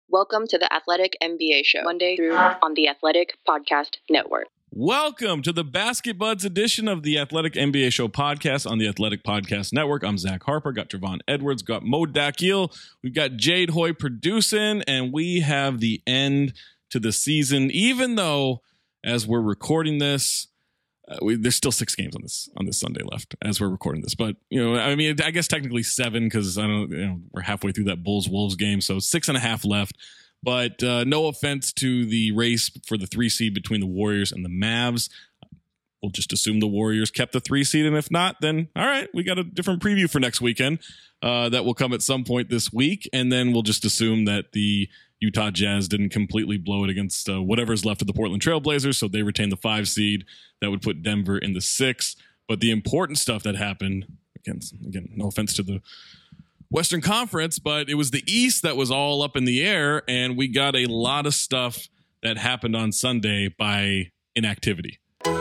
Welcome to the Athletic NBA Show, Monday through on the Athletic Podcast Network. Welcome to the Basket Buds edition of the Athletic NBA Show podcast on the Athletic Podcast Network. I'm Zach Harper, got Trevon Edwards, got Mo Dakil, we've got Jade Hoy producing, and we have the end to the season, even though, as we're recording this, there's still 6 games on this Sunday left as we're recording this. But, I guess technically 7 because we're halfway through that Bulls-Wolves game. So 6.5 left. But no offense to the race for the 3 seed between the Warriors and the Mavs. We'll just assume the Warriors kept the 3 seed. And if not, then all right, we got a different preview for next weekend that will come at some point this week. And then we'll just assume that the Utah Jazz didn't completely blow it against whatever's left of the Portland Trailblazers, so they retain the 5 seed. That would put Denver in the 6. But the important stuff that happened, again, no offense to the Western Conference, but it was the East that was all up in the air, and we got a lot of stuff that happened on Sunday by inactivity.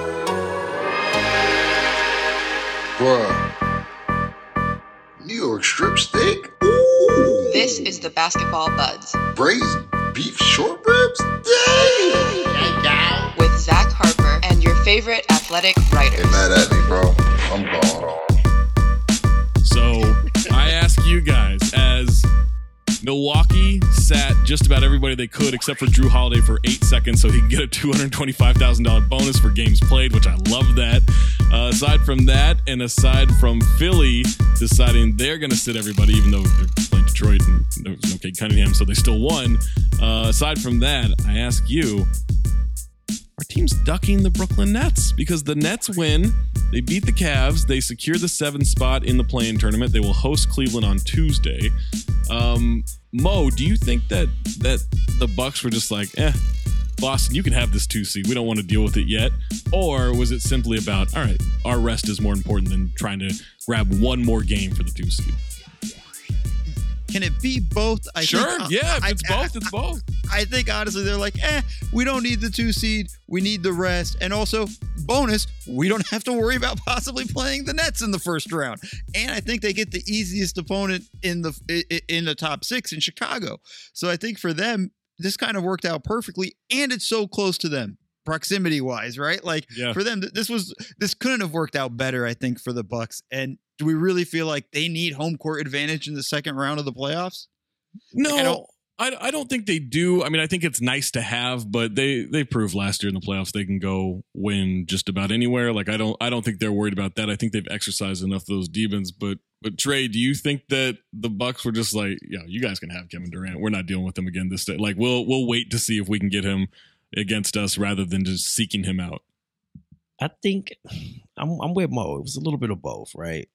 Bruh. New York strip steak? Ooh. This is the Basketball Buds Braised beef short ribs? Dang. with Zach Harper and your favorite athletic writers. Get mad at me, bro. I'm gone. So I ask you guys, as Milwaukee sat just about everybody they could except for Drew Holiday for 8 seconds so he could get a $225,000 bonus for games played, which I love that. Aside from that, and aside from Philly deciding they're going to sit everybody, even though they're playing Detroit and there was no Cade Cunningham, so they still won. Aside from that, I ask you, our team's ducking the Brooklyn Nets because the Nets win. They beat the Cavs. They secure the 7th spot in the play-in tournament. They will host Cleveland on Tuesday. Mo, do you think that the Bucks were just like, Boston, you can have this 2 seed. We don't want to deal with it yet. Or was it simply about, all right, our rest is more important than trying to grab one more game for the 2 seed? Can it be both? Sure. If it's both, it's both. I think honestly they're like, we don't need the 2 seed. We need the rest. And also, bonus, we don't have to worry about possibly playing the Nets in the first round. And I think they get the easiest opponent in the top 6 in Chicago. So I think for them, this kind of worked out perfectly. And it's so close to them, proximity wise, right? For them, this couldn't have worked out better, I think, for the Bucks. And do we really feel like they need home court advantage in the second round of the playoffs? No, I don't think they do. I mean, I think it's nice to have, but they proved last year in the playoffs they can go win just about anywhere. Like I don't think they're worried about that. I think they've exercised enough of those demons. But Trey, do you think that the Bucks were just like, you guys can have Kevin Durant. We're not dealing with him again this day. Like we'll wait to see if we can get him against us rather than just seeking him out. I think I'm with Mo. It was a little bit of both, right?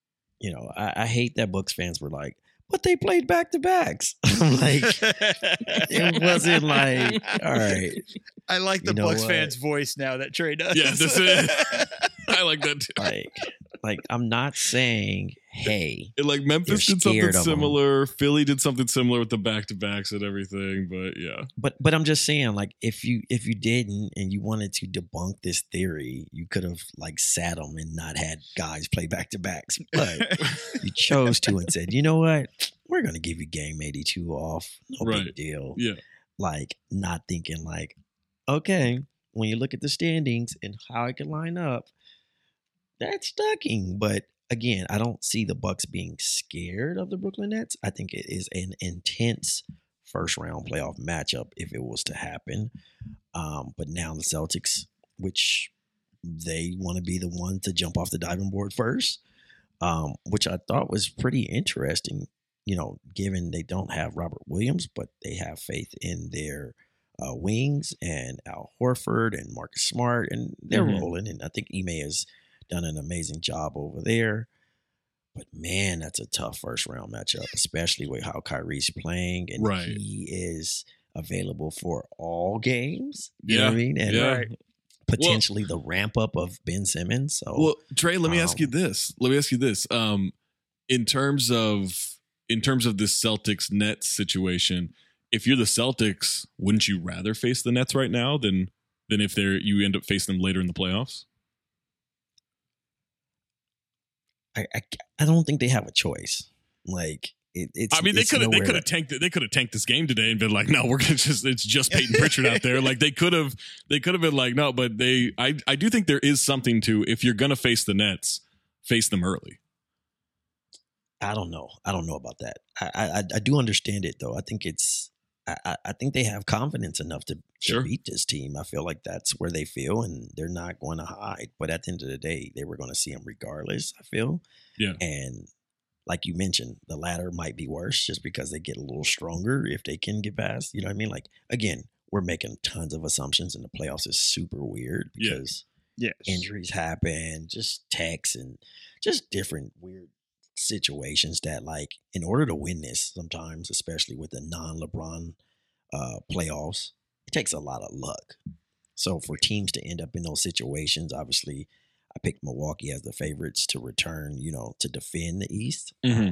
I hate that Bucks fans were like, but they played back-to-backs. I'm like, it wasn't like, all right. I like the Bucks fans' voice now that Trey does. Yeah, this is. I like that too. Like I'm not saying, hey, like Memphis did something similar. Philly did something similar with the back-to-backs and everything, but yeah. But I'm just saying, like, if you didn't and you wanted to debunk this theory, you could have like sat them and not had guys play back-to-backs. But you chose to and said, you know what? We're gonna give you game 82 off. No big deal. Yeah. Like not thinking like, okay, when you look at the standings and how it can line up, that's ducking. But again, I don't see the Bucks being scared of the Brooklyn Nets. I think it is an intense first round playoff matchup if it was to happen. But now the Celtics, which they want to be the one to jump off the diving board first, which I thought was pretty interesting, given they don't have Robert Williams, but they have faith in their wings and Al Horford and Marcus Smart, and they're rolling. And I think Ime has done an amazing job over there. But man, that's a tough first round matchup, especially with how Kyrie's playing and he is available for all games. You know what I mean? And potentially the ramp up of Ben Simmons. So Trey, let me ask you this. In terms of this Celtics Nets situation, if you're the Celtics, wouldn't you rather face the Nets right now than if you end up facing them later in the playoffs? I don't think they have a choice. Like It's. I mean, they it's could nowhere- have tanked it. They could have tanked this game today and been like, no, we're gonna it's just Peyton Pritchard out there. Like they could have been like, no, but I do think there is something to, if you're gonna face the Nets, face them early. I don't know about that. I do understand it though. I think it's. I think they have confidence enough to Sure. beat this team. I feel like that's where they feel, and they're not going to hide. But at the end of the day, they were going to see them regardless, I feel. Yeah. And like you mentioned, the latter might be worse just because they get a little stronger if they can get past. You know what I mean? Like, again, we're making tons of assumptions, and the playoffs is super weird because injuries happen, just techs and just different weird situations that, like, in order to win this sometimes, especially with the non-LeBron playoffs, it takes a lot of luck. So for teams to end up in those situations, obviously I picked Milwaukee as the favorites to return, to defend the East. Mhm.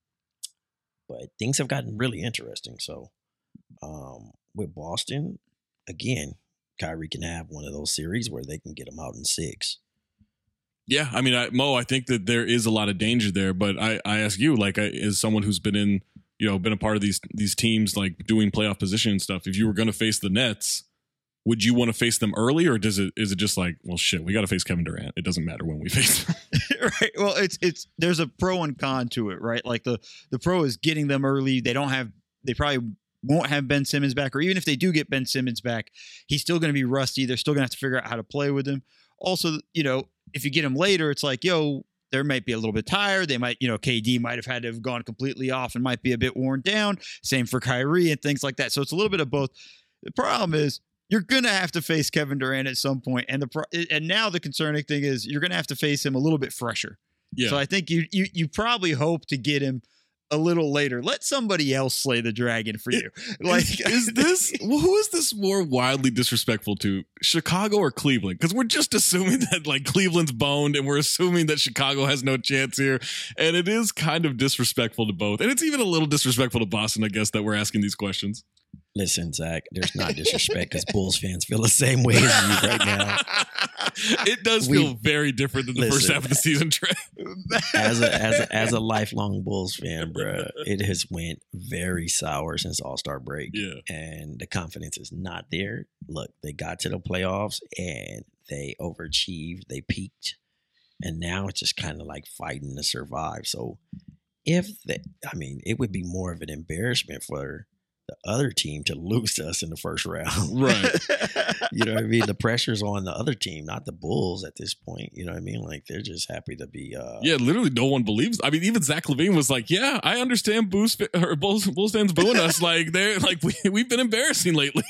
But things have gotten really interesting. So with Boston, again, Kyrie can have one of those series where they can get them out in 6. Yeah, I mean, Mo, I think that there is a lot of danger there, but I ask you, like, as someone who's been been a part of these teams, like doing playoff position and stuff, if you were going to face the Nets, would you want to face them early, or is it just like, well, shit, we got to face Kevin Durant. It doesn't matter when we face them. Right. Well, it's there's a pro and con to it, right? Like the pro is getting them early. They probably won't have Ben Simmons back, or even if they do get Ben Simmons back, he's still going to be rusty. They're still going to have to figure out how to play with him. Also, if you get him later, it's like, they might be a little bit tired. They might, KD might have had to have gone completely off and might be a bit worn down. Same for Kyrie and things like that. So it's a little bit of both. The problem is you're going to have to face Kevin Durant at some point. And now the concerning thing is you're going to have to face him a little bit fresher. Yeah. So I think you probably hope to get him a little later. Let somebody else slay the dragon for you. Like, who is this more wildly disrespectful to, Chicago or Cleveland? Because we're just assuming that, like, Cleveland's boned, and we're assuming that Chicago has no chance here, and it is kind of disrespectful to both, and it's even a little disrespectful to Boston, I guess, that we're asking these questions. Listen, Zach, there's not disrespect because Bulls fans feel the same way as you right now. It does feel very different than the first half of the season, Trey. As a lifelong Bulls fan, bro, it has went very sour since All-Star break. Yeah. And the confidence is not there. Look, they got to the playoffs and they overachieved. They peaked. And now it's just kind of like fighting to survive. So it would be more of an embarrassment for the other team to lose to us in the first round. Right. You know what I mean? The pressure's on the other team, not the Bulls at this point. You know what I mean? Like, they're just happy to be yeah, literally no one believes. I mean, even Zach LaVine was like, yeah, I understand Bulls fans booing us. Like, they're like, we've been embarrassing lately.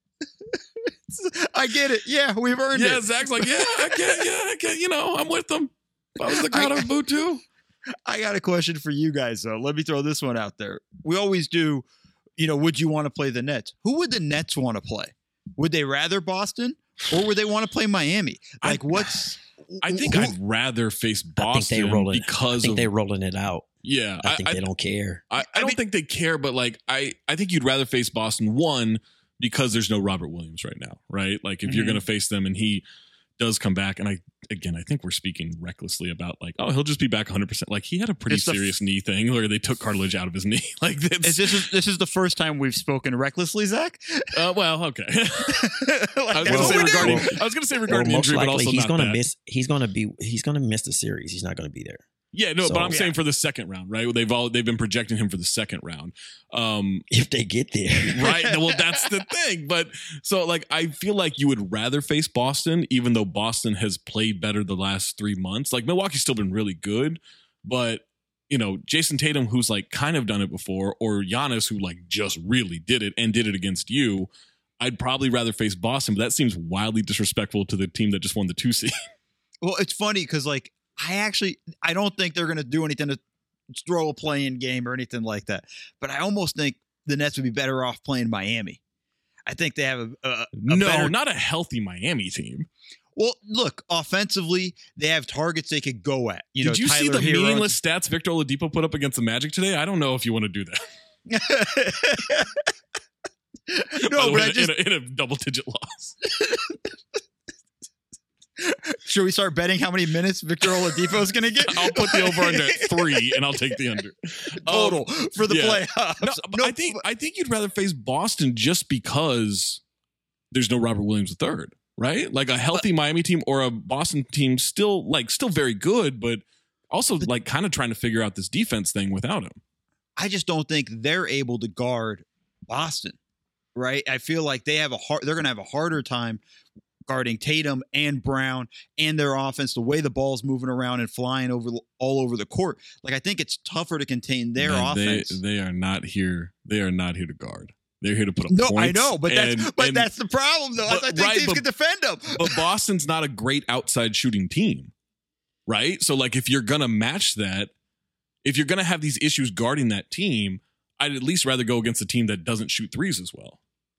I get it. Yeah, we've earned it. Yeah, Zach's like, I get, I'm with them. If I was the crowd, I would boo too. I got a question for you guys, though. Let me throw this one out there. We always do, would you want to play the Nets? Who would the Nets want to play? Would they rather Boston, or would they want to play Miami? Like, I think I'd rather face Boston I think they're rolling it out. Yeah. I think they don't care. I don't think they care, but, like, I think you'd rather face Boston, one, because there's no Robert Williams right now, right? Like, if you're going to face them and he does come back, and I think we're speaking recklessly about, like, oh, he'll just be back 100%. Like, he had a pretty serious knee thing where they took cartilage out of his knee. Like, this is the first time we've spoken recklessly, Zach. Well, okay. I was going to say regarding injury, but also he's going to miss. He's going to miss the series. He's not going to be there. Yeah, no, but I'm saying for the second round, right? They've been projecting him for the second round. If they get there. Right. Well, that's the thing. But so, like, I feel like you would rather face Boston, even though Boston has played better the last 3 months. Like, Milwaukee's still been really good, but, Jason Tatum, who's, like, kind of done it before, or Giannis, who, like, just really did it and did it against you, I'd probably rather face Boston, but that seems wildly disrespectful to the team that just won the 2 seed. Well, it's funny because, like, I don't think they're going to do anything to throw a play-in game or anything like that. But I almost think the Nets would be better off playing Miami. I think they have not a healthy Miami team. Well, look, offensively, they have targets they could go at. Did you see Tyler the Hero. meaningless stats Victor Oladipo put up against the Magic today? I don't know if you want to do that. No, but in a double-digit loss. Should we start betting how many minutes Victor Oladipo is going to get? I'll put the over under at 3, and I'll take the under Total for the yeah. playoffs. No, I think you'd rather face Boston just because there's no Robert Williams III, right? Like a healthy Miami team or a Boston team still very good, but also like kind of trying to figure out this defense thing without him. I just don't think they're able to guard Boston, right? I feel like they're going to have a harder time guarding Tatum and Brown and their offense, the way the ball's moving around and flying all over the court. Like, I think it's tougher to contain their offense. They are not here. They are not here to guard. They're here to put up points. I know, but that's the problem, though. I think teams can defend them. But Boston's not a great outside shooting team, right? So, like, if you're going to match that, if you're going to have these issues guarding that team, I'd at least rather go against a team that doesn't shoot threes as well.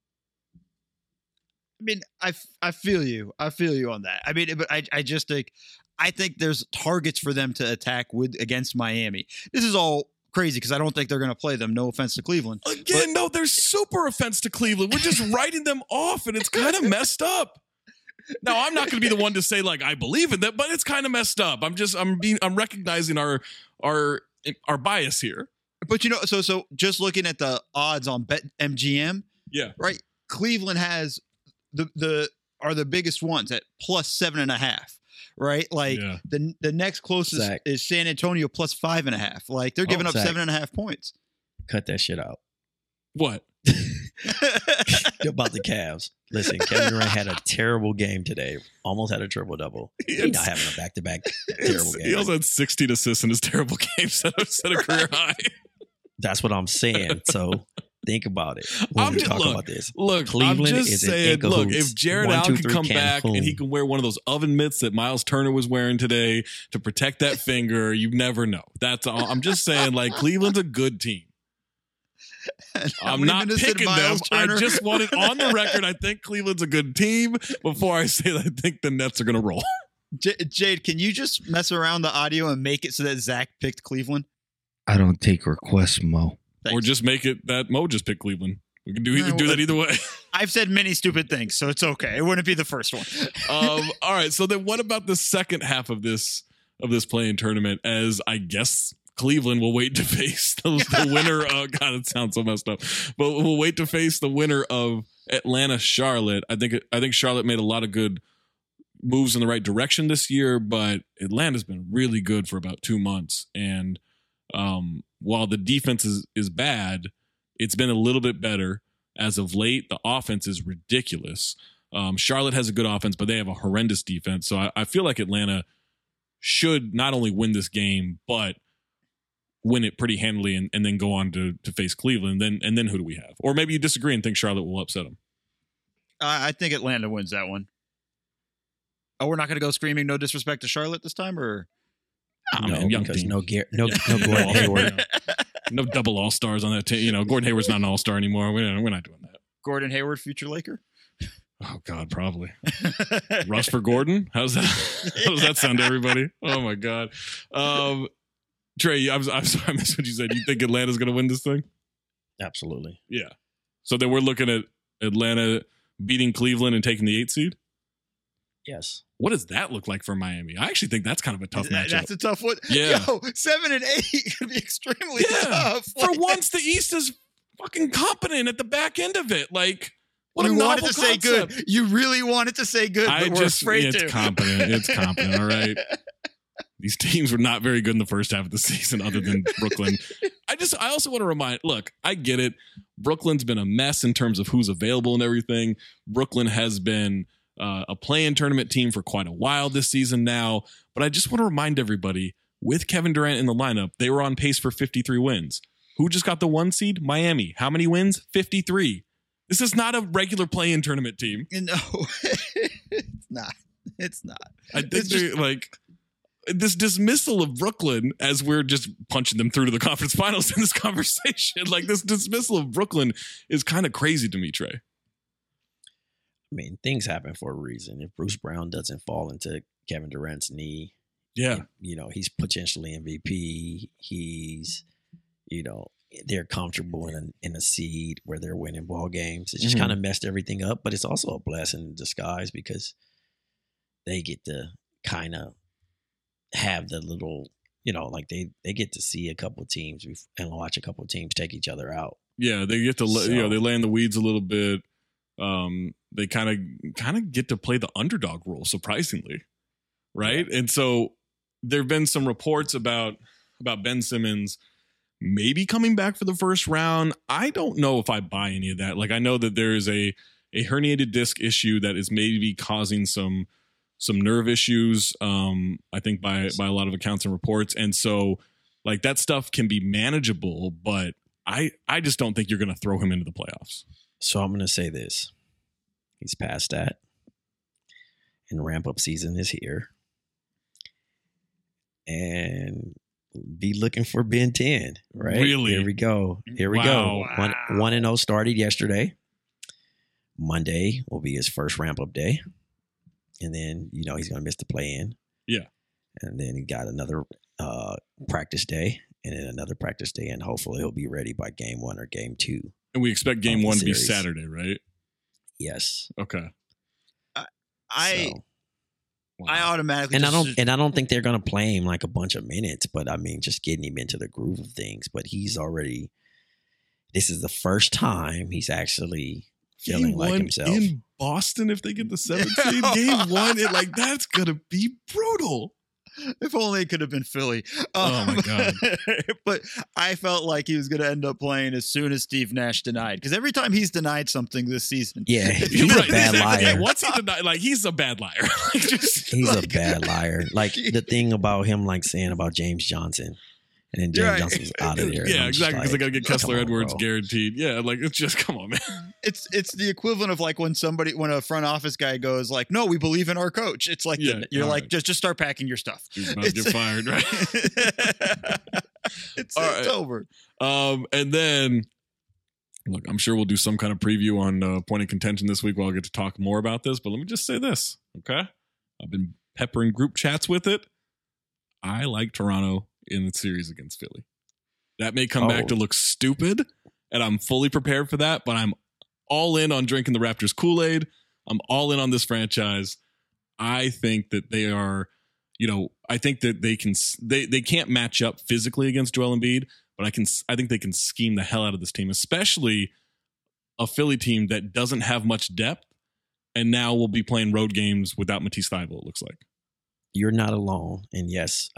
I mean, I feel you. I feel you on that. I mean, but I just think there's targets for them to attack against Miami. This is all crazy because I don't think they're going to play them. No offense to Cleveland. Again, no, there's super offense to Cleveland. We're just writing them off, and it's kind of messed up. Now, I'm not going to be the one to say like I believe in that, but it's kind of messed up. I'm recognizing our bias here. But so just looking at the odds on BetMGM, yeah, right. Cleveland has are the biggest ones at +7.5, right? Like the next closest Zach. is San Antonio +5.5. Like they're giving up Zach. 7.5 points. Cut that shit out. What? About the Cavs. Listen, Kevin Durant had a terrible game today. Almost had a triple-double. He's not having a back-to-back terrible game. He also had 16 assists in his terrible game, set a career high. That's what I'm saying. So think about it when we talk about this. Look, Cleveland I'm just saying, look, if Jared Allen can come back and he can wear one of those oven mitts that Miles Turner was wearing today to protect that finger, you never know. That's all. I'm just saying, like, Cleveland's a good team. I'm not picking them. I just want it on the record. I think Cleveland's a good team before I say that I think the Nets are going to roll. Jade, can you just mess around the audio and make it so that Zach picked Cleveland? I don't take requests, Mo. Thanks. Or just make it that Mo just picked Cleveland. We can do that either way. I've said many stupid things, so it's okay. It wouldn't be the first one. All right. So then what about the second half of this play-in tournament, as I guess Cleveland will wait to face the winner of, God, it sounds so messed up, but we'll wait to face the winner of Atlanta-Charlotte. I think Charlotte made a lot of good moves in the right direction this year, but Atlanta's been really good for about 2 months. And while the defense is bad, it's been a little bit better as of late. The offense is ridiculous. Charlotte has a good offense, but they have a horrendous defense. So I feel like Atlanta should not only win this game, but win it pretty handily and then go on to face Cleveland. And then who do we have? Or maybe you disagree and think Charlotte will upset them. I think Atlanta wins that one. Oh, we're not going to go screaming no disrespect to Charlotte this time, or? No, man, young because team. no Gordon Hayward. No double all-stars on that team. Gordon Hayward's not an all-star anymore. We're not doing that. Gordon Hayward, future Laker? Oh, God, probably. Russ for Gordon? How does that sound to everybody? Oh, my God. Trey, I'm sorry, I missed what you said. You think Atlanta's going to win this thing? Absolutely. Yeah. So then we're looking at Atlanta beating Cleveland and taking the 8th seed? Yes. What does that look like for Miami? I actually think that's kind of a tough matchup. That's a tough one. Yeah. Yo, 7 and 8 could be extremely tough. For once, the East is fucking competent at the back end of it. Like, what you a novel wanted to concept. Say good. You really wanted to say good, but we're afraid to. It's competent. It's competent. All right. These teams were not very good in the first half of the season, other than Brooklyn. I also want to remind, look, I get it. Brooklyn's been a mess in terms of who's available and everything. Brooklyn has been a play-in tournament team for quite a while this season now. But I just want to remind everybody, with Kevin Durant in the lineup, they were on pace for 53 wins. Who just got the 1 seed? Miami. How many wins? 53. This is not a regular play-in tournament team. No, it's not. It's not. I think this dismissal of Brooklyn, as we're just punching them through to the conference finals in this conversation, like this dismissal of Brooklyn is kind of crazy to me, Trey. I mean, things happen for a reason. If Bruce Brown doesn't fall into Kevin Durant's knee, yeah, he's potentially MVP. He's, they're comfortable in a seed where they're winning ball games. It just kind of messed everything up, but it's also a blessing in disguise because they get to kind of have the little, like they get to see a couple of teams and watch a couple of teams take each other out. Yeah, they get to they lay in the weeds a little bit. They kind of get to play the underdog role, surprisingly, right? And so there have been some reports about Ben Simmons maybe coming back for the first round. I don't know if I buy any of that. Like, I know that there is a herniated disc issue that is maybe causing some nerve issues, I think by a lot of accounts and reports. And so like that stuff can be manageable, but I just don't think you're going to throw him into the playoffs. So I'm going to say this. He's past that. And ramp up season is here. And be looking for Ben 10, right? Really? Here we go. Wow. 1-0 started yesterday. Monday will be his first ramp up day. And then, he's going to miss the play-in. Yeah. And then he got another practice day and then another practice day. And hopefully he'll be ready by game 1 or game 2. And we expect game 1 to be series. Saturday, right? Yes. Okay. I automatically and I don't think they're going to play him like a bunch of minutes, but I mean, just getting him into the groove of things. But this is the first time he's actually feeling like himself. In Boston, if they get the 7th seed, game 1, that's going to be brutal. If only it could have been Philly. Oh, my God. But I felt like he was going to end up playing as soon as Steve Nash denied. Because every time he's denied something this season. Yeah, he's a bad liar. Yeah, once he denied, he's a bad liar. He's a bad liar. Like the thing about him, saying about James Johnson. And then James Johnson's out of there. Yeah, exactly. Because they got to get Kessler Edwards bro. guaranteed. Yeah, it's just, come on, man. It's the equivalent of like when a front office guy goes like, no, we believe in our coach. It's like, you're like, just start packing your stuff. You're about to get fired, right? It's over. And then, look, I'm sure we'll do some kind of preview on Point of Contention this week where I'll get to talk more about this. But let me just say this, okay? I've been peppering group chats with it. I like Toronto in the series against Philly. That may come back to look stupid, and I'm fully prepared for that, but I'm all in on drinking the Raptors Kool-Aid. I'm all in on this franchise. I think that they are, I think that they can't match up physically against Joel Embiid, but I think they can scheme the hell out of this team, especially a Philly team that doesn't have much depth and now will be playing road games without Matisse Thybulle, it looks like. You're not alone. And yes,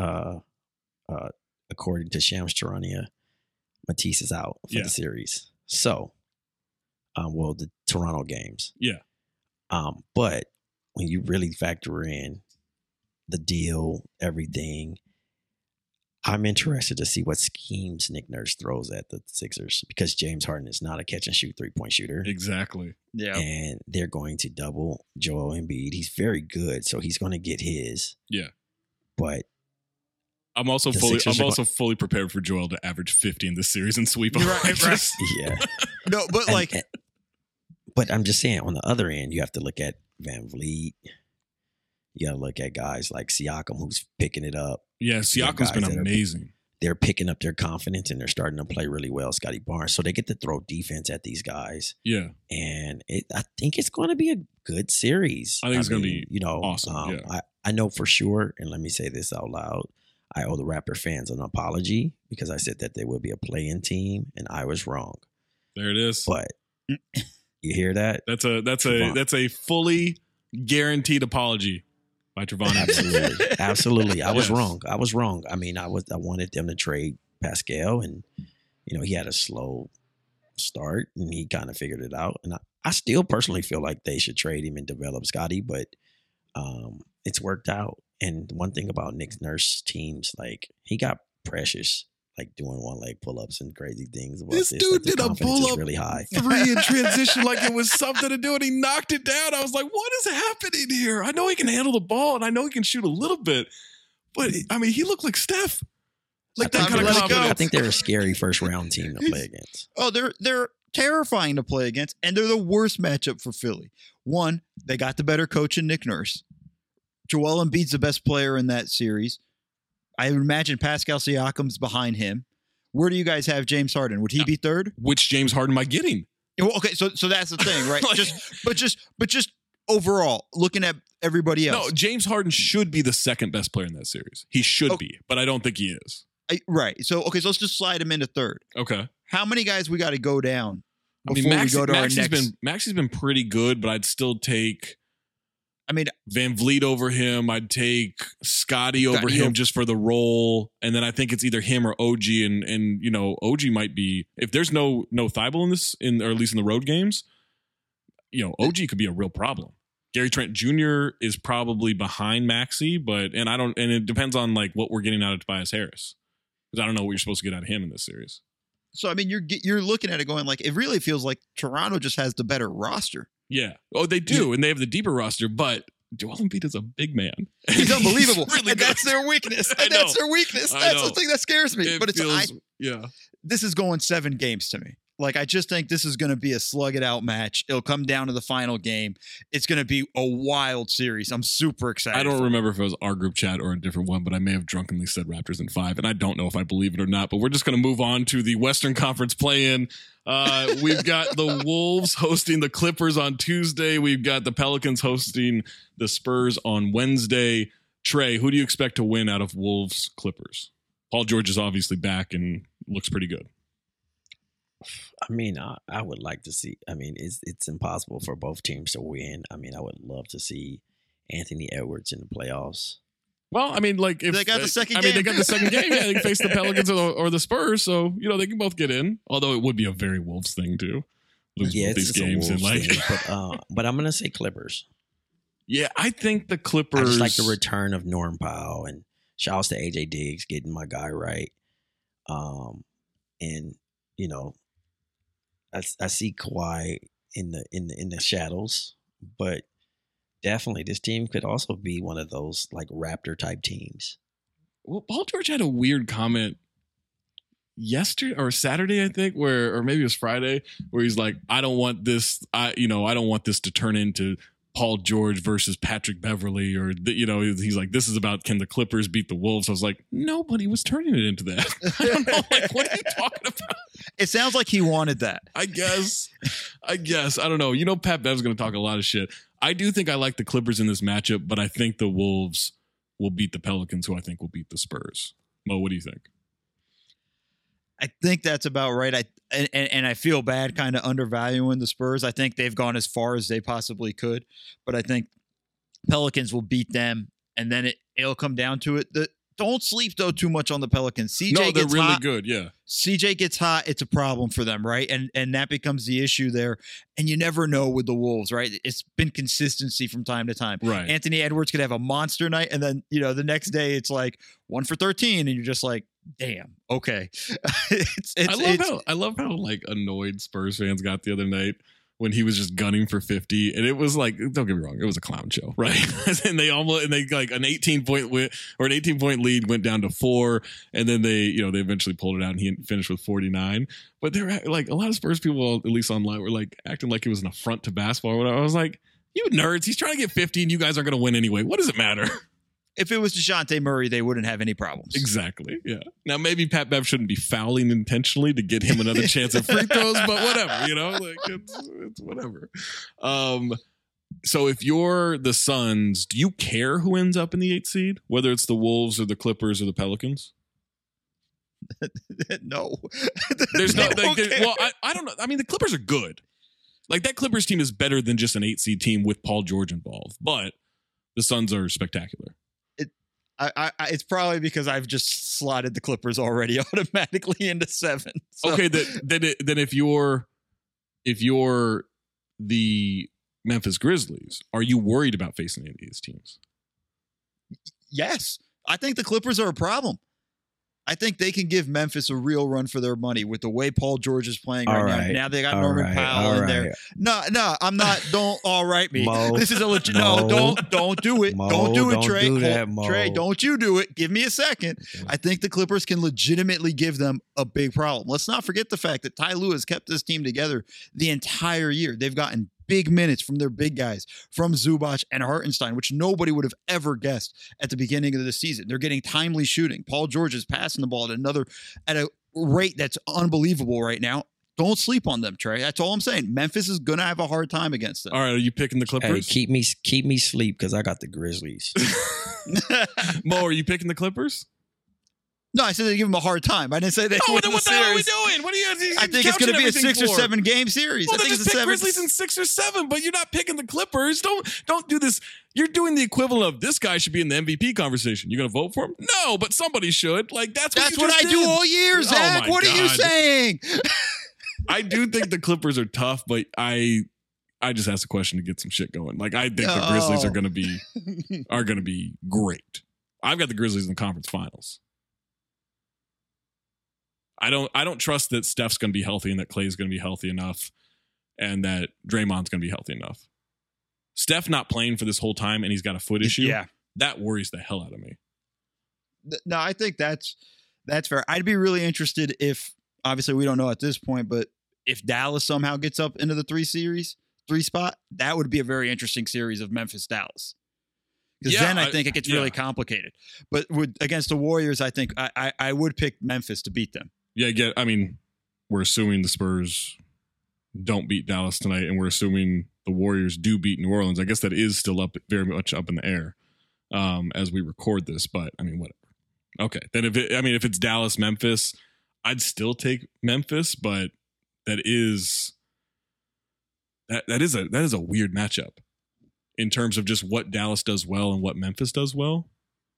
according to Shams Charania, Matisse is out for the series. So, the Toronto games. Yeah. But when you really factor in the deal, everything, I'm interested to see what schemes Nick Nurse throws at the Sixers because James Harden is not a catch and shoot 3-point shooter. Exactly. Yeah. And they're going to double Joel Embiid. He's very good, so he's going to get his. Yeah. But I'm also fully prepared for Joel to average 50 in this series and sweep him. Right. Yeah. No, but but I'm just saying, on the other end, you have to look at Van Vliet. You got to look at guys like Siakam, who's picking it up. Yeah, Siakam's been amazing. They're picking up their confidence and they're starting to play really well. Scotty Barnes, so they get to throw defense at these guys. Yeah, and I think it's going to be a good series. I think it's going to be awesome. I know for sure, and let me say this out loud. I owe the Raptor fans an apology because I said that they would be a play-in team, and I was wrong. There it is. But you hear that? That's a fully guaranteed apology by Trevon. Absolutely. I was wrong. I mean, I wanted them to trade Pascal, and he had a slow start, and he kind of figured it out. And I still personally feel like they should trade him and develop Scotty, but it's worked out. And one thing about Nick Nurse teams, like he got Precious like doing one leg pull-ups and crazy things. About this dude did a pull-up really high. 3 in transition like it was something to do, and he knocked it down. I was like, what is happening here? I know he can handle the ball, and I know he can shoot a little bit, but I mean, he looked like Steph. Like that kind of confidence. I think they're a scary first-round team to play against. Oh, they're terrifying to play against, and they're the worst matchup for Philly. One, they got the better coach in Nick Nurse. Joel Embiid's the best player in that series. I would imagine Pascal Siakam's behind him. Where do you guys have James Harden? Would he be third? Which James Harden am I getting? Well, okay, so that's the thing, right? Like, just overall, looking at everybody else. No, James Harden should be the second best player in that series. He should be, but I don't think he is. Right. So let's just slide him into third. Okay. How many guys we got to go down I mean, before we go to our next? Maxi's been pretty good, but I'd still take Van Vliet over him. I'd take Scotty over him just for the role. And then I think it's either him or OG. And you know, OG might be, if there's no Thibault in this, or at least in the road games, you know, OG could be a real problem. Gary Trent Jr. is probably behind Maxey, and it depends on like what we're getting out of Tobias Harris. Because I don't know what you're supposed to get out of him in this series. So I mean, you're looking at it going like, it really feels like Toronto just has the better roster. Yeah. Oh, they do, and they have the deeper roster, but Joel Embiid is a big man. He's unbelievable. He's really and good. that's their weakness. I And know. that's their weakness. I That's know. the thing that scares me. It But feels, this is going 7 games to me. Like, I just think this is going to be a slug it out match. It'll come down to the final game. It's going to be a wild series. I'm super excited. I don't remember if it was our group chat or a different one, but I may have drunkenly said Raptors in 5, and I don't know if I believe it or not. But we're just going to move on to the Western Conference play-in. We've got the Wolves hosting the Clippers on Tuesday. We've got the Pelicans hosting the Spurs on Wednesday. Trey, who do you expect to win out of Wolves Clippers? Paul George is obviously back and looks pretty good. I mean, I would like to see. I mean, it's impossible for both teams to win. I mean, I would love to see Anthony Edwards in the playoffs. Well, I mean, like if They got the second I mean, game. they got the second game. Yeah, they can face the Pelicans or the Spurs, so you know they can both get in. Although it would be a very Wolves thing to lose both these just a games and Wolves like. thing, but I'm gonna say Clippers. Yeah, I think the Clippers. I just like the return of Norm Powell, and shouts to AJ Diggs getting my guy right. And you know, I see Kawhi in the shadows, but definitely this team could also be one of those like Raptor type teams. Well, Paul George had a weird comment yesterday or Saturday, I think, or maybe it was Friday, where he's like, I don't want this to turn into Paul George versus Patrick Beverly, or he's like, this is about, can the Clippers beat the Wolves? I was like, nobody was turning it into that. I don't know, like, what are you talking about? It sounds like he wanted that. I guess. I don't know. You know, Pat Bev's going to talk a lot of shit. I do think I like the Clippers in this matchup, but I think the Wolves will beat the Pelicans, who I think will beat the Spurs. Mo, what do you think? I think that's about right. I feel bad kind of undervaluing the Spurs. I think they've gone as far as they possibly could, but I think Pelicans will beat them, and then it'll come down to it. Don't sleep though too much on the Pelicans. CJ they're really good. Yeah, CJ gets hot, it's a problem for them, right? And that becomes the issue there. And you never know with the Wolves, right? It's been consistency from time to time. Right. Anthony Edwards could have a monster night, and then the next day it's like 1 for 13, and you're just like, damn, okay. I love how like annoyed Spurs fans got the other night when he was just gunning for 50, and it was like, don't get me wrong, it was a clown show, right? and they like an 18-point win or an 18-point lead went down to 4, and then they eventually pulled it out, and he finished with 49. But they're like, a lot of Spurs people, at least online, were like acting like it was an affront to basketball or whatever. I was like, you nerds, he's trying to get 50, and you guys aren't going to win anyway. What does it matter? If it was DeJounte Murray, they wouldn't have any problems. Exactly. Yeah. Now maybe Pat Bev shouldn't be fouling intentionally to get him another chance at free throws, but whatever. Like it's whatever. So if you're the Suns, do you care who ends up in the 8th seed, whether it's the Wolves or the Clippers or the Pelicans? No. There's no. I don't know. I mean, the Clippers are good. Like that Clippers team is better than just an 8th seed team with Paul George involved, but the Suns are spectacular. It's probably because I've just slotted the Clippers already automatically into 7. So. Okay, then if you're the Memphis Grizzlies, are you worried about facing any of these teams? Yes, I think the Clippers are a problem. I think they can give Memphis a real run for their money with the way Paul George is playing right now. Now they got Norman Powell in there. No, I'm not. Don't all right me. Mo, this is a legit. No, don't do it. Mo, don't do it, Trey. Do that, Mo. Trey, don't you do it. Give me a second. I think the Clippers can legitimately give them a big problem. Let's not forget the fact that Ty Lue has kept this team together the entire year. They've gotten big minutes from their big guys, from Zubac and Hartenstein, which nobody would have ever guessed at the beginning of the season. They're getting timely shooting. Paul George is passing the ball at a rate that's unbelievable right now. don't sleep on them, Trey. That's all I'm saying. Memphis is going to have a hard time against them. All right, are you picking the Hey, Clippers? keep me sleep because I got the Grizzlies. Mo, are you picking the Clippers? No, I said they give them a hard time. I didn't say they Oh, win then the what the hell are we series. doing? What are you? I think it's going to be a 6 or 7 game series. Well, I then think just it's a pick 7. Grizzlies in 6 or 7, but you're not picking the Clippers. Don't do this. You're doing the equivalent of this guy should be in the MVP conversation. You're going to vote for him? No, but somebody should. Like that's what I do all year, Zach. my What are you God. saying? I do think the Clippers are tough, but I just asked a question to get some shit going. Like I think the Grizzlies are going to be great. I've got the Grizzlies in the conference finals. I don't trust that Steph's going to be healthy and that Klay's going to be healthy enough and that Draymond's going to be healthy enough. Steph not playing for this whole time and he's got a foot issue. Yeah. That worries the hell out of me. No, I think that's fair. I'd be really interested if, obviously we don't know at this point, but if Dallas somehow gets up into the 3 spot, that would be a very interesting series of Memphis-Dallas. Because then I think it gets really complicated. But against the Warriors, I think I would pick Memphis to beat them. Yeah, I mean, we're assuming the Spurs don't beat Dallas tonight, and we're assuming the Warriors do beat New Orleans. I guess that is still very much up in the air as we record this. But I mean, whatever. Okay, then if it's Dallas Memphis, I'd still take Memphis, but that is a weird matchup in terms of just what Dallas does well and what Memphis does well.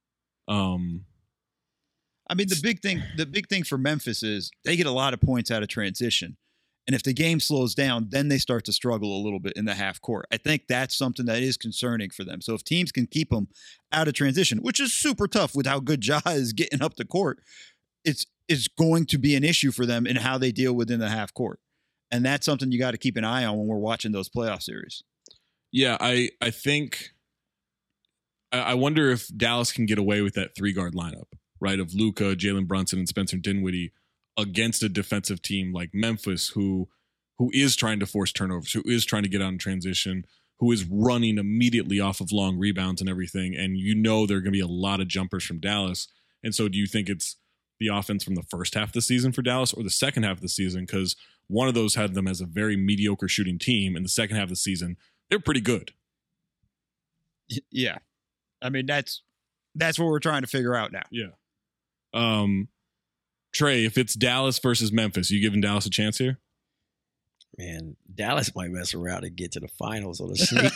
I mean, the big thing for Memphis is they get a lot of points out of transition. And if the game slows down, then they start to struggle a little bit in the half court. I think that's something that is concerning for them. So if teams can keep them out of transition, which is super tough with how good Ja is getting up the court, it's going to be an issue for them in how they deal within the half court. And that's something you got to keep an eye on when we're watching those playoff series. Yeah, I think I wonder if Dallas can get away with that 3-guard lineup, right? Of Luka, Jalen Brunson, and Spencer Dinwiddie against a defensive team like Memphis, who is trying to force turnovers, who is trying to get out in transition, who is running immediately off of long rebounds and everything. And you know there are going to be a lot of jumpers from Dallas. And so do you think it's the offense from the first half of the season for Dallas or the second half of the season? Because one of those had them as a very mediocre shooting team, and the second half of the season, they're pretty good. Yeah. I mean, that's what we're trying to figure out now. Yeah. Trey, if it's Dallas versus Memphis, you giving Dallas a chance here? Man, Dallas might mess around and get to the finals on a sneak.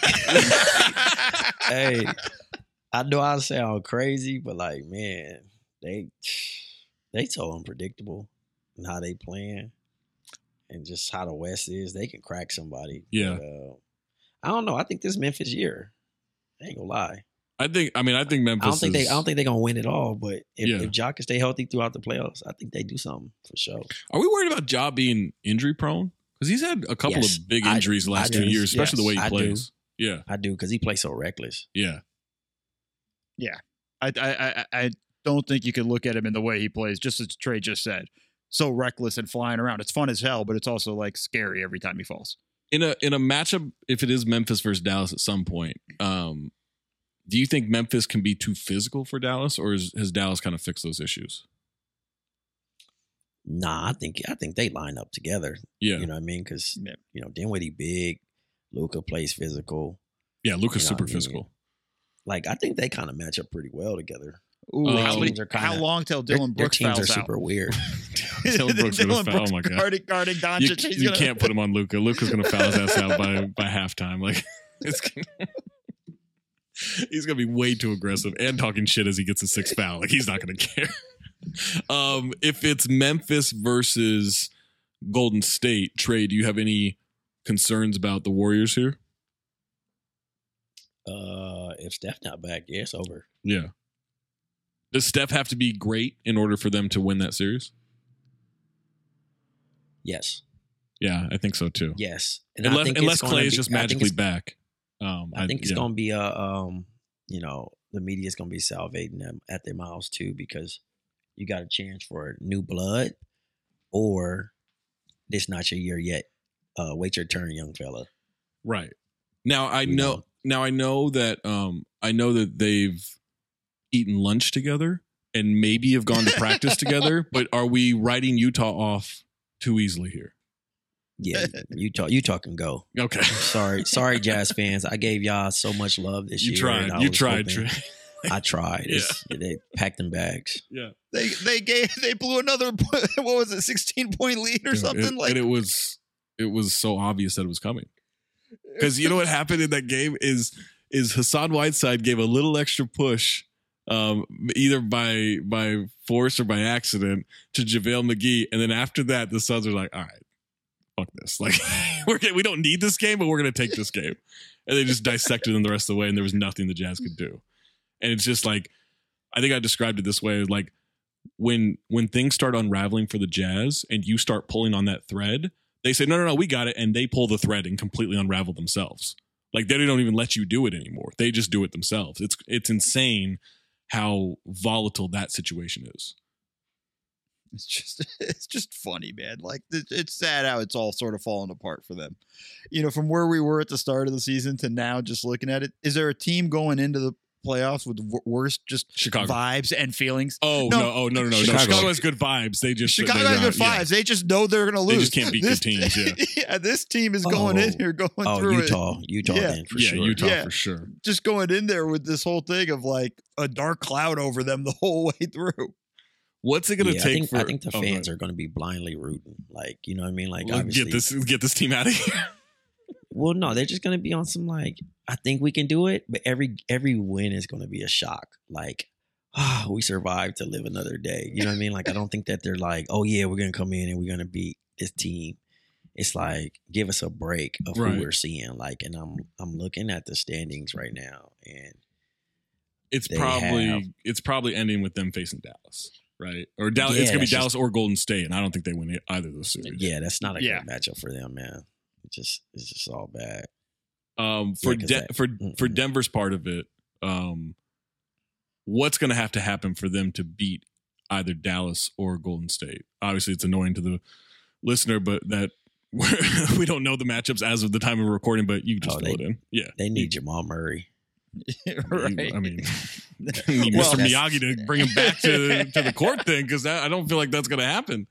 Hey, I know I sound crazy, but like, man, they so unpredictable in how they playing and just how the West is. They can crack somebody. Yeah. But, I don't know. I think this Memphis year. I ain't gonna lie. I think Memphis. I don't think they're gonna win it all, but if Ja can stay healthy throughout the playoffs, I think they do something for sure. Are we worried about Ja being injury prone? Because he's had a couple of big injuries the last 2 years, especially the way he plays. Yeah, I do, because he plays so reckless. Yeah. Yeah. I don't think you can look at him in the way he plays, just as Trey just said. So reckless and flying around. It's fun as hell, but it's also like scary every time he falls. In a matchup, if it is Memphis versus Dallas at some point, do you think Memphis can be too physical for Dallas, or has Dallas kind of fixed those issues? Nah, I think they line up together. Yeah. You know what I mean? Because, Dinwiddie big, Luka plays physical. Yeah, Luka's super physical. Like, I think they kind of match up pretty well together. Ooh, how long till Dylan Brooks their teams fouls are out? super weird. Dylan Brooks is going to foul. Oh, my God. Guarding Doncic. You can't put him on Luka. Luka's going to foul his ass out by halftime. Like, he's going to be way too aggressive and talking shit as he gets a 6th foul. Like, he's not going to care. If it's Memphis versus Golden State, Trey, do you have any concerns about the Warriors here? If Steph not back, yeah, it's over. Yeah. Does Steph have to be great in order for them to win that series? Yes. Yeah, I think so too. Yes. And unless Clay is just magically back. I think it's going to be the media is going to be salivating them at their mouths too, because you got a chance for new blood, or this not your year yet. Wait your turn, young fella. Right. Now I know that they've eaten lunch together and maybe have gone to practice together, but are we writing Utah off too easily here? Yeah, Utah can go. Okay. Sorry, Jazz fans. I gave y'all so much love this year. You tried. I tried. They packed in bags. Yeah. They blew another, what was it, 16-point lead or something? And it was so obvious that it was coming. Because you know what happened in that game is Hassan Whiteside gave a little extra push, either by force or by accident, to JaVale McGee, and then after that, the Suns were like, all right, fuck this. Like, we don't need this game, but we're going to take this game. And they just dissected them the rest of the way, and there was nothing the Jazz could do. And it's just like, I think I described it this way, like when things start unraveling for the Jazz and you start pulling on that thread, they say, no, we got it. And they pull the thread and completely unravel themselves. Like they don't even let you do it anymore. They just do it themselves. It's insane how volatile that situation is. It's just funny, man. Like it's sad how it's all sort of falling apart for them. You know, from where we were at the start of the season to now, just looking at it, is there a team going into the playoffs with worse Chicago vibes and feelings? No. Chicago has good vibes. Chicago has good vibes. They just know they're going to lose. They just can't beat good teams. Yeah. Yeah, this team is going in here through Utah it. Then for sure. Utah for sure. Just going in there with this whole thing of like a dark cloud over them the whole way through. What's it going to take I think the fans are going to be blindly rooting. Like, you know what I mean? Like, obviously, get this team out of here. Well, no, they're just going to be on some like, I think we can do it, but every win is going to be a shock. Like, we survived to live another day. You know what I mean? Like, I don't think that they're like, oh yeah, we're going to come in and we're going to beat this team. It's like, give us a break of who we're seeing. Like, and I'm looking at the standings right now, and it's probably ending with them facing Dallas. Right? Or Dallas, it's going to be Dallas or Golden State, and I don't think they win either of those series. Yeah, that's not a good matchup for them, man. It's just all bad. For Denver's part of it, what's going to have to happen for them to beat either Dallas or Golden State? Obviously, it's annoying to the listener, but that we don't know the matchups as of the time of recording, but you can just fill it in. Yeah, they need Jamal Murray. Right. I mean Mr. Miyagi to bring him back to the court thing, because I don't feel like that's going to happen.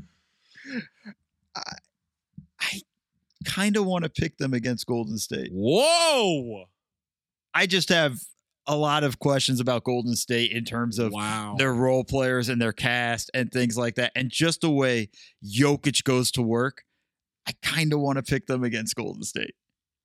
I kind of want to pick them against Golden State. Whoa! I just have a lot of questions about Golden State in terms of their role players and their cast and things like that. And just the way Jokic goes to work, I kind of want to pick them against Golden State.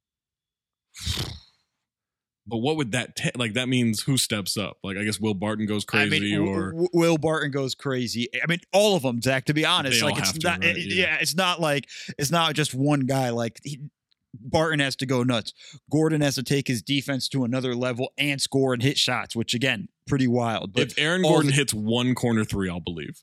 But what would that like? That means who steps up? Like, I guess Will Barton goes crazy, or Will Barton goes crazy. I mean, all of them, Zach. To be honest, like it's not. Right? It's not like it's not just one guy. Like Barton has to go nuts. Gordon has to take his defense to another level and score and hit shots, which again, pretty wild. But if Aaron Gordon hits one corner three, I'll believe.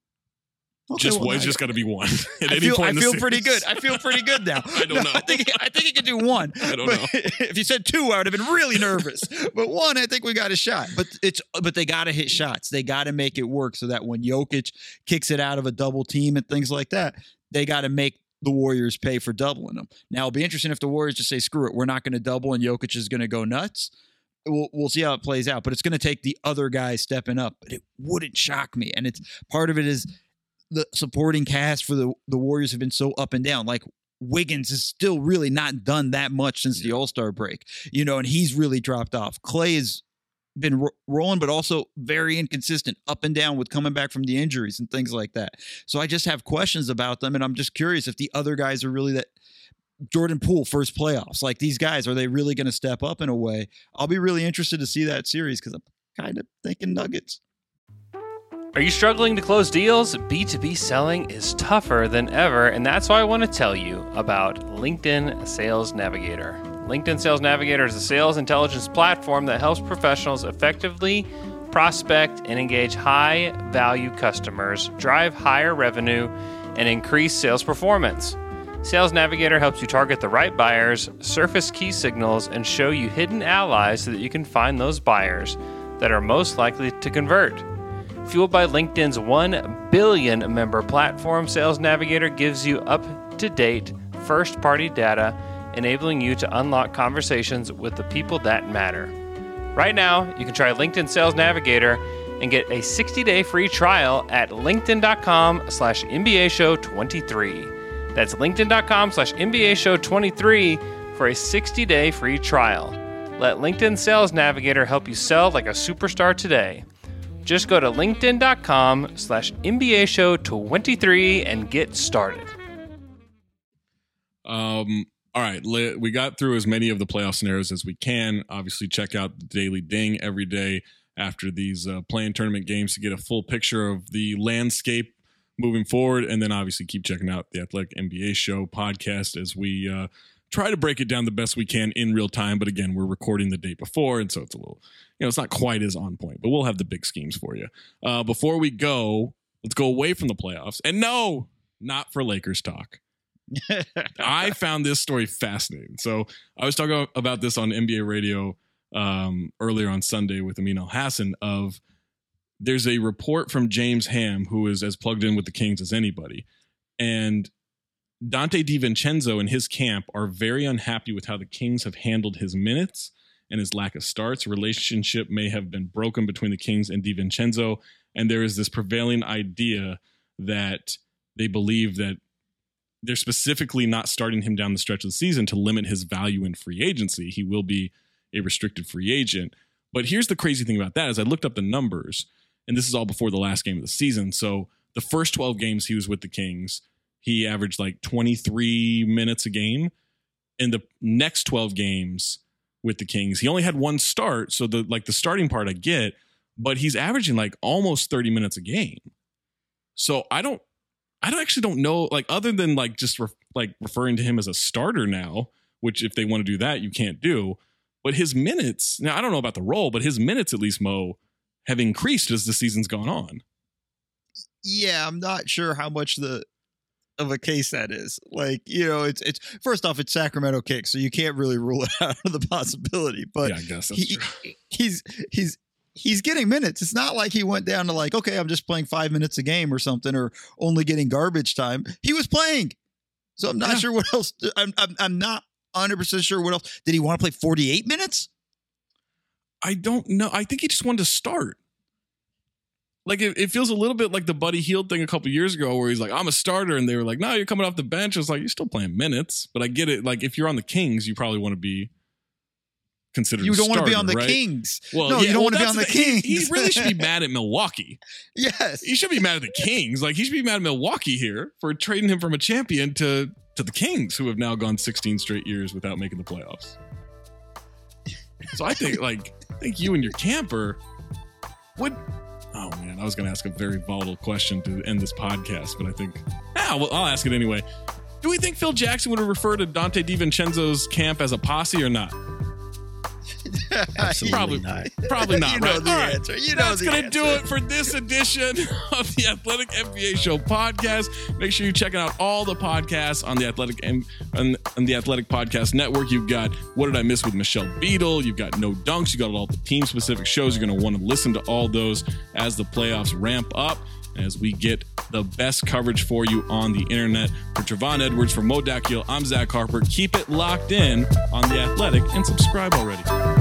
Okay, it's just got to be one. I feel pretty good. I feel pretty good now. I don't know. I think he can do one. I don't know. If you said two, I would have been really nervous. But one, I think we got a shot. But they got to hit shots. They got to make it work so that when Jokic kicks it out of a double team and things like that, they got to make the Warriors pay for doubling them. Now, it'll be interesting if the Warriors just say, screw it, we're not going to double and Jokic is going to go nuts. We'll see how it plays out. But it's going to take the other guys stepping up. But it wouldn't shock me. And it's part of it is the supporting cast for the Warriors have been so up and down. Like Wiggins has still really not done that much since the All-Star break, and he's really dropped off. Clay has been rolling, but also very inconsistent, up and down with coming back from the injuries and things like that. So I just have questions about them, and I'm just curious if the other guys are really that. Jordan Poole, first playoffs. Like these guys, are they really going to step up in a way? I'll be really interested to see that series because I'm kind of thinking Nuggets. Are you struggling to close deals? B2B selling is tougher than ever, and that's why I want to tell you about LinkedIn Sales Navigator. LinkedIn Sales Navigator is a sales intelligence platform that helps professionals effectively prospect and engage high-value customers, drive higher revenue, and increase sales performance. Sales Navigator helps you target the right buyers, surface key signals, and show you hidden allies so that you can find those buyers that are most likely to convert. Fueled by LinkedIn's 1 billion member platform, Sales Navigator gives you up-to-date first-party data, enabling you to unlock conversations with the people that matter. Right now, you can try LinkedIn Sales Navigator and get a 60-day free trial at linkedin.com/NBA Show 23. That's linkedin.com/NBA Show 23 for a 60-day free trial. Let LinkedIn Sales Navigator help you sell like a superstar today. Just go to linkedin.com/NBA Show 23 and get started. All right, we got through as many of the playoff scenarios as we can. Obviously, check out the Daily Ding every day after these play-in tournament games to get a full picture of the landscape moving forward. And then obviously keep checking out the Athletic NBA Show podcast as we try to break it down the best we can in real time. But again, we're recording the day before, and so it's a little, it's not quite as on point, but we'll have the big schemes for you. Before we go, let's go away from the playoffs. And no, not for Lakers talk. I found this story fascinating. So I was talking about this on NBA radio earlier on Sunday with Amin Elhassan of there's a report from James Ham, who is as plugged in with the Kings as anybody. And Dante DiVincenzo and his camp are very unhappy with how the Kings have handled his minutes and his lack of starts. A relationship may have been broken between the Kings and DiVincenzo. And there is this prevailing idea that they believe that they're specifically not starting him down the stretch of the season to limit his value in free agency. He will be a restricted free agent. But here's the crazy thing about that is I looked up the numbers, and this is all before the last game of the season. So the first 12 games he was with the Kings, he averaged like 23 minutes a game. In the next 12 games with the Kings, he only had one start. So the starting part I get, but he's averaging like almost 30 minutes a game. So I actually don't know, like other than like just referring to him as a starter now, which if they want to do that, you can't do. But his minutes, now I don't know about the role, but his minutes at least, Mo, have increased as the season's gone on. Yeah, I'm not sure how much of a case that is. Like, it's first off, it's Sacramento Kings, so you can't really rule it out of the possibility. But yeah, I guess that's true. He's getting minutes. It's not like he went down to like, okay, I'm just playing 5 minutes a game or something, or only getting garbage time. He was playing. So I'm not sure what else. I'm not 100% sure what else. Did he want to play 48 minutes? I don't know. I think he just wanted to start. Like it feels a little bit like the Buddy Hield thing a couple years ago where he's like, I'm a starter. And they were like, no, you're coming off the bench. It's like, you're still playing minutes. But I get it. Like if you're on the Kings, you probably want to be considered You don't want to be on the Kings. Well, no, you don't want to be on the Kings. He really should be mad at Milwaukee. Yes. He should be mad at the Kings. Like he should be mad at Milwaukee here for trading him from a champion to the Kings, who have now gone 16 straight years without making the playoffs. So I think you and your camper would. Oh man, I was going to ask a very volatile question to end this podcast, but I think I'll ask it anyway. Do we think Phil Jackson would refer to Dante DiVincenzo's camp as a posse or not? Absolutely not. Probably not. You right? know the All right. answer. You know That's going to do it for this edition of the Athletic NBA Show podcast. Make sure you're checking out all the podcasts on the Athletic on the Athletic Podcast Network. You've got What Did I Miss with Michelle Beadle? You've got No Dunks. You got all the team-specific shows. You're going to want to listen to all those as the playoffs ramp up, as we get the best coverage for you on the internet. For Trevon Edwards, for Mo Dakhil, I'm Zach Harper. Keep it locked in on The Athletic and subscribe already.